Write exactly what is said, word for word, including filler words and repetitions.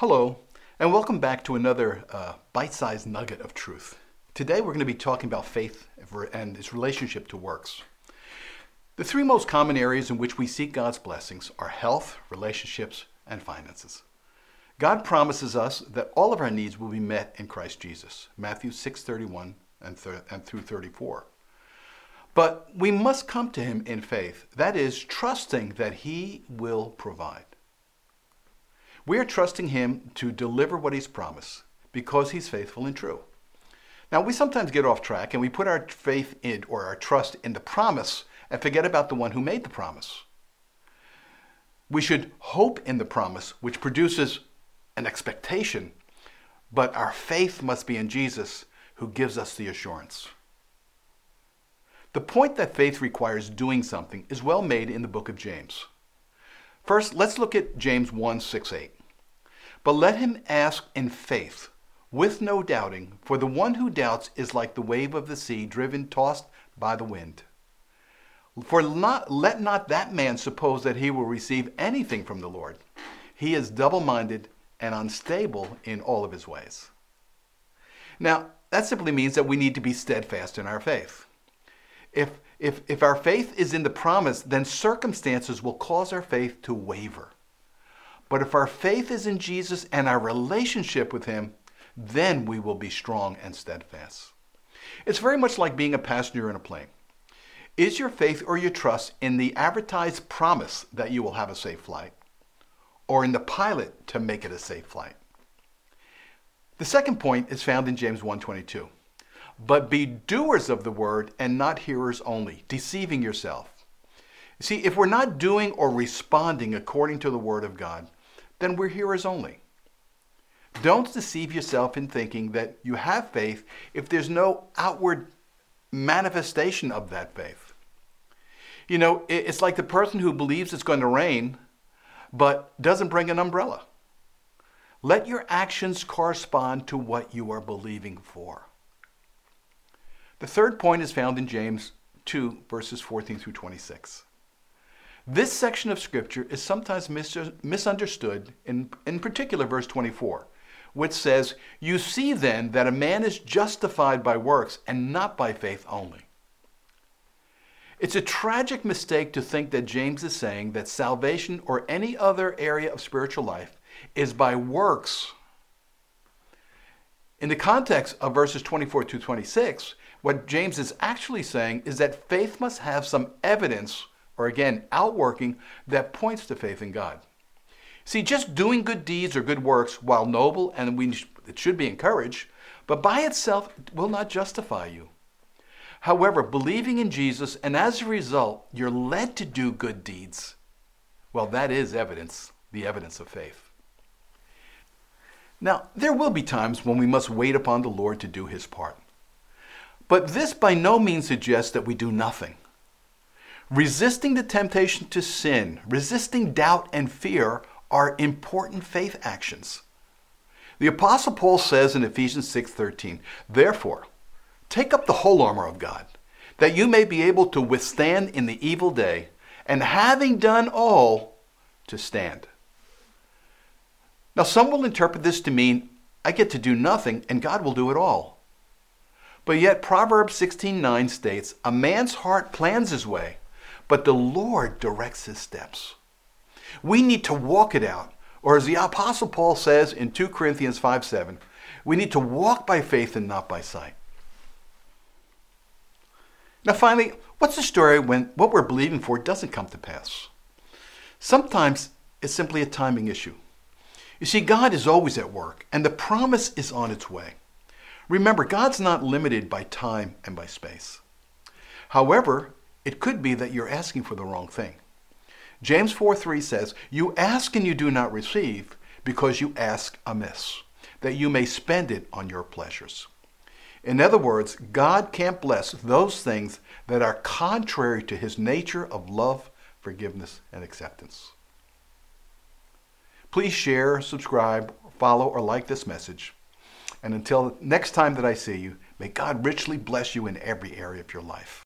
Hello, and welcome back to another uh, bite-sized nugget of truth. Today we're going to be talking about faith and its relationship to works. The three most common areas in which we seek God's blessings are health, relationships, and finances. God promises us that all of our needs will be met in Christ Jesus, Matthew six thirty-one and, th- and through thirty-four. But we must come to him in faith, that is, trusting that he will provide. We are trusting him to deliver what he's promised because he's faithful and true. Now, we sometimes get off track and we put our faith in or our trust in the promise and forget about the one who made the promise. We should hope in the promise, which produces an expectation, but our faith must be in Jesus, who gives us the assurance. The point that faith requires doing something is well made in the book of James. First, let's look at James one, six, eight. But let him ask in faith, with no doubting, for the one who doubts is like the wave of the sea driven, tossed by the wind. For not, let not that man suppose that he will receive anything from the Lord. He is double-minded and unstable in all of his ways. Now, that simply means that we need to be steadfast in our faith. If, if, if our faith is in the promise, then circumstances will cause our faith to waver. But if our faith is in Jesus and our relationship with him, then we will be strong and steadfast. It's very much like being a passenger in a plane. Is your faith or your trust in the advertised promise that you will have a safe flight, or in the pilot to make it a safe flight? The second point is found in James one twenty-two. But be doers of the word and not hearers only, deceiving yourself. See, if we're not doing or responding according to the word of God, then we're hearers only. Don't deceive yourself in thinking that you have faith if there's no outward manifestation of that faith. You know, it's like the person who believes it's going to rain, but doesn't bring an umbrella. Let your actions correspond to what you are believing for. The third point is found in James two, verses fourteen through twenty-six. This section of Scripture is sometimes mis- misunderstood, in, in particular verse twenty-four, which says, "You see then that a man is justified by works and not by faith only." It's a tragic mistake to think that James is saying that salvation or any other area of spiritual life is by works. In the context of verses twenty-four to twenty-six, what James is actually saying is that faith must have some evidence, or again, outworking, that points to faith in God. See, just doing good deeds or good works, while noble and we, it should be encouraged, but by itself will not justify you. However, believing in Jesus, and as a result, you're led to do good deeds, well, that is evidence, the evidence of faith. Now, there will be times when we must wait upon the Lord to do his part. But this by no means suggests that we do nothing. Resisting the temptation to sin, resisting doubt and fear are important faith actions. The Apostle Paul says in Ephesians six thirteen, "Therefore, take up the whole armor of God, that you may be able to withstand in the evil day, and having done all, to stand." Now, some will interpret this to mean, I get to do nothing and God will do it all. But yet Proverbs sixteen nine states, "A man's heart plans his way, but the Lord directs his steps." We need to walk it out. Or as the Apostle Paul says in two Corinthians five seven, we need to walk by faith and not by sight. Now finally, what's the story when what we're believing for doesn't come to pass? Sometimes it's simply a timing issue. You see, God is always at work, and the promise is on its way. Remember, God's not limited by time and by space. However, it could be that you're asking for the wrong thing. James four three says, "You ask and you do not receive because you ask amiss, that you may spend it on your pleasures." In other words, God can't bless those things that are contrary to his nature of love, forgiveness, and acceptance. Please share, subscribe, follow, or like this message. And until next time that I see you, may God richly bless you in every area of your life.